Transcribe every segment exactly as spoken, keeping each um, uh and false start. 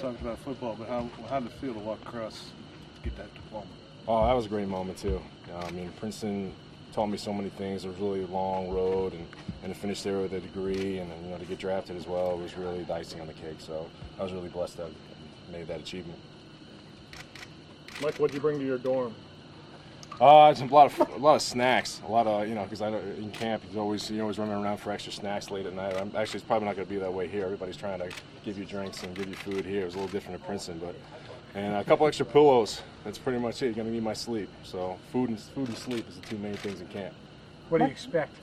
talked about football, but how how did it feel to walk across to get that diploma? Oh, that was a great moment too. Uh, I mean, Princeton taught me so many things. It was really a long road, and, and to finish there with a degree, and you know to get drafted as well was really the icing on the cake. So I was really blessed to have made that achievement. Mike, what'd you bring to your dorm? Uh, it's a lot of a lot of snacks, a lot of you know because I know in camp he's always you always running around for extra snacks late at night. I'm, actually, it's probably not going to be that way here. Everybody's trying to give you drinks and give you food here. It was a little different at Princeton, but and a couple extra pillows. That's pretty much it. You're going to need my sleep. So food and food and sleep is the two main things in camp. What do you expect?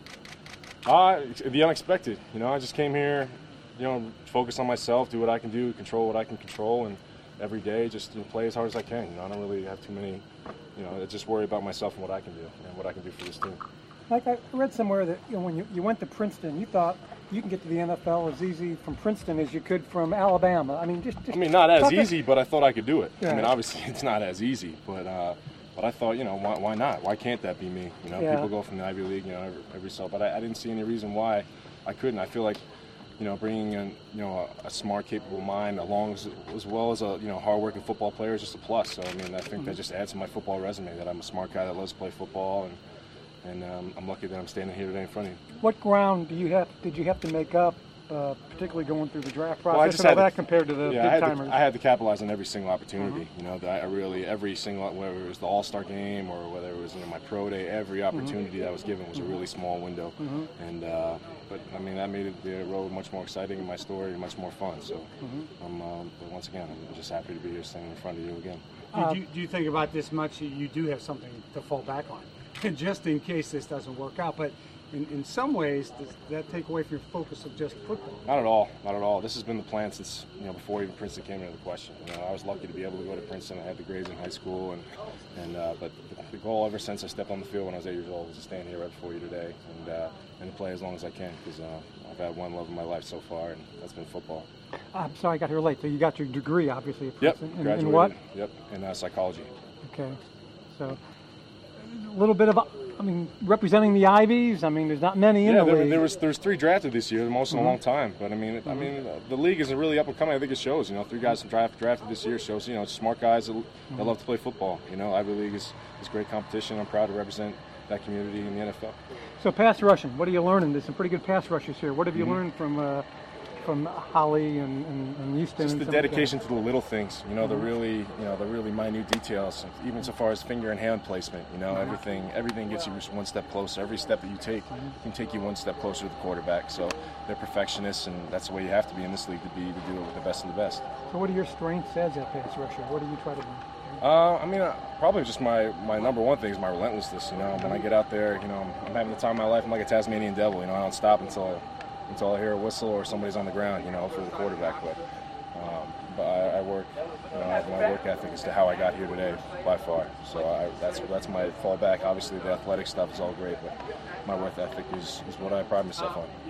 Uh, the unexpected. You know, I just came here, you know, focus on myself, do what I can do, control what I can control, and every day just you know, play as hard as I can. You know, I don't really have too many. You know, I just worry about myself and what I can do and what I can do for this team. Like I read somewhere that you know, when you, you went to Princeton, you thought you can get to the N F L as easy from Princeton as you could from Alabama. I mean, just, just I mean, not as talk easy, but I thought I could do it. Yeah. I mean, obviously, it's not as easy, but uh, but I thought, you know, why, why not? Why can't that be me? You know, Yeah. people go from the Ivy League, you know, every, every so, but I, I didn't see any reason why I couldn't. I feel like, you know, bringing in, you know, a, a smart, capable mind, along as, as well as a, you know, hardworking football player is just a plus. So I mean, I think that just adds to my football resume that I'm a smart guy that loves to play football, and and um, I'm lucky that I'm standing here today in front of you. what ground do you have? Did you have to make up, uh, particularly going through the draft process Well, I just and all had that to- compared to the Yeah, I big had, timers? to, I had to capitalize on every single opportunity. You know, that I really every single whether it was the All-Star game or whether it was you know, my pro day, every opportunity that was given was a really small window. And uh, but I mean that made it, the road much more exciting and my story much more fun. So I'm um, but once again I'm just happy to be here standing in front of you again. Uh, Do you, do you think about this much? You- You do have something to fall back on, just in case this doesn't work out. But in, in some ways, does that take away from your focus of just football? Not at all, not at all. This has been the plan since you know before even Princeton came into the question. You know, I was lucky to be able to go to Princeton. I had the grades in high school, and and uh, but the, the goal ever since I stepped on the field when I was eight years old was to stand here right before you today and uh, and to play as long as I can because uh, I've had one love of my life so far, and that's been football. I'm sorry, I got here late. So you got your degree, obviously, at Yep, Princeton. In- graduated. in what? Yep, in uh, psychology. Okay, so a little bit of, I mean, representing the Ivies. I mean, there's not many in Yeah, the there, league. there was there was three drafted this year, the most in a Mhm. long time. But I mean, it, I mean, uh, the league is really up and coming. I think it shows. You know, three guys draft, drafted this year shows. You know, smart guys that, that love to play football. You know, Ivy League is, is great competition. I'm proud to represent that community in the N F L. So pass rushing, what are you learning? There's some pretty good pass rushers here. What have you Mhm. learned from uh, from Holly and, and, and Houston? Just and the some of guys? dedication to the little things, you know, the Mhm. really, you know, the really minute details, even so far as finger and hand placement. You know, Mhm. everything, everything gets you just one step closer. Every step that you take can take you one step closer to the quarterback. So they're perfectionists, and that's the way you have to be in this league to be to do it with the best of the best. So what are your strengths as a pass rusher? What do you try to do? Uh, I mean, uh, probably just my, my number one thing is my relentlessness. You know, when I get out there, you know, I'm, I'm having the time of my life. I'm like a Tasmanian devil. You know, I don't stop until until I hear a whistle or somebody's on the ground. You know, for the quarterback. But um, but I, I work. You know, I have my work ethic as to how I got here today by far. So I, that's that's my fallback. Obviously, the athletic stuff is all great, but my work ethic is, is what I pride myself on.